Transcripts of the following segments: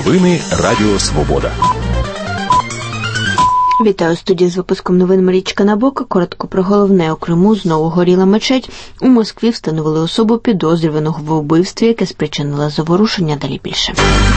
Новини Радіо Свобода. Вітаю, студії з випуском новин Марічка Набока. Коротко про головне. У Криму знову горіла мечеть. У Москві встановили особу підозрюваного в вбивстві, яке спричинило заворушення. Далі більше.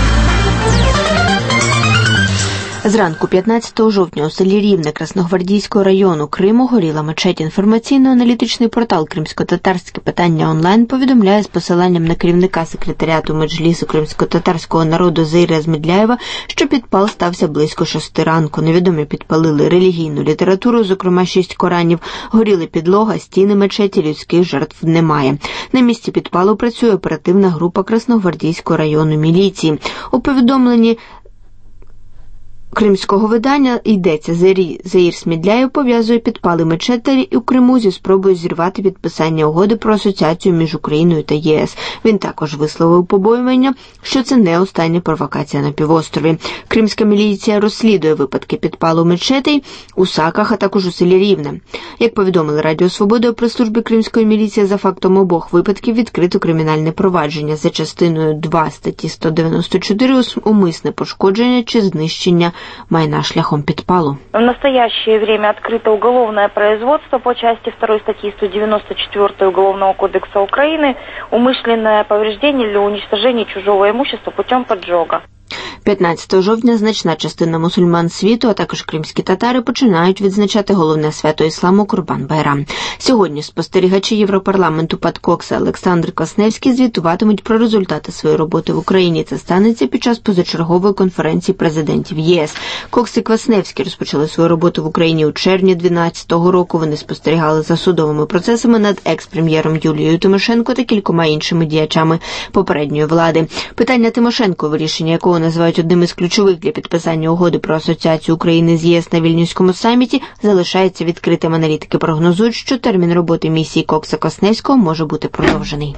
Зранку 15 жовтня у селі Рівне Красногвардійського району Криму горіла мечеть. Інформаційно-аналітичний портал «Кримсько-татарське питання онлайн» повідомляє з посиланням на керівника секретаріату Меджлісу кримсько-татарського народу Заїра Змедляєва, що підпал стався близько 6 ранку. Невідомі підпалили релігійну літературу, зокрема 6 коранів. Горіли підлога, стіни мечеті, людських жертв немає. На місці підпалу працює оперативна група Красногвардійського району міліції. У повідомленні кримського видання йдеться: Заїр Смедляєв пов'язує підпали мечеті у Криму зі спробою зірвати підписання угоди про асоціацію між Україною та ЄС. Він також висловив побоювання, що це не остання провокація на півострові. Кримська міліція розслідує випадки підпалу мечетей у Саках, а також у селі Рівне. Як повідомили Радіо Свобода, у прес-службі Кримської міліції за фактом обох випадків відкрито кримінальне провадження за частиною 2 статті 194 «Умисне пошкодження чи знищення майна шляхом підпалу». В настоящее время открыто уголовное производство по части 2 статьи 194 Уголовного кодекса Украины «Умышленное повреждение или уничтожение чужого имущества путем поджога». 15 жовтня значна частина мусульман світу, а також кримські татари, починають відзначати головне свято ісламу Курбан-Байрам. Сьогодні спостерігачі Європарламенту Пат Кокс і Олександр Квасневський звітуватимуть про результати своєї роботи в Україні. Це станеться під час позачергової конференції президентів ЄС. Кокс і Квасневський розпочали свою роботу в Україні у червні 2012 року. Вони спостерігали за судовими процесами над екс-прем'єром Юлією Тимошенко та кількома іншими діячами попередньої влади. Питання Тимошенко, вирішення якого називають одним із ключових для підписання угоди про асоціацію України з ЄС на Вільнюському саміті, залишається відкритим. Аналітики прогнозують, що термін роботи місії Кокса-Квасневського може бути продовжений.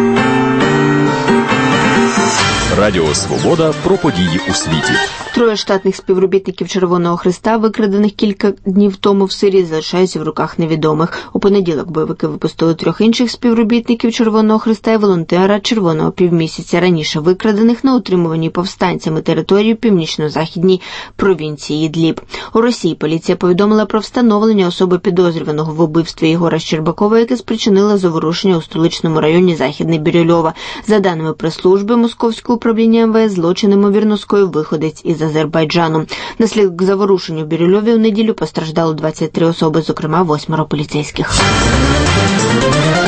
Радіо Свобода про події у світі. 3 штатних співробітників Червоного Хреста, викрадених кілька днів тому в Сирії, залишаються в руках невідомих. У понеділок бойовики випустили 3 інших співробітників Червоного Хреста і волонтера Червоного півмісяця раніше викрадених на утримуваній повстанцями території північно-західній провінції Ідліб. У Росії поліція повідомила про встановлення особи підозрюваного в убивстві Єгора Щербакова, яке спричинило заворушення у столичному районі Західний Бірюльова. За даними прес-служби Московського управління МВС, злочин ймовірно скоїв виходець із Азербайджану. Наслідок заворушень у Бірюльові у неділю постраждало 23 особи, зокрема 8 поліцейських.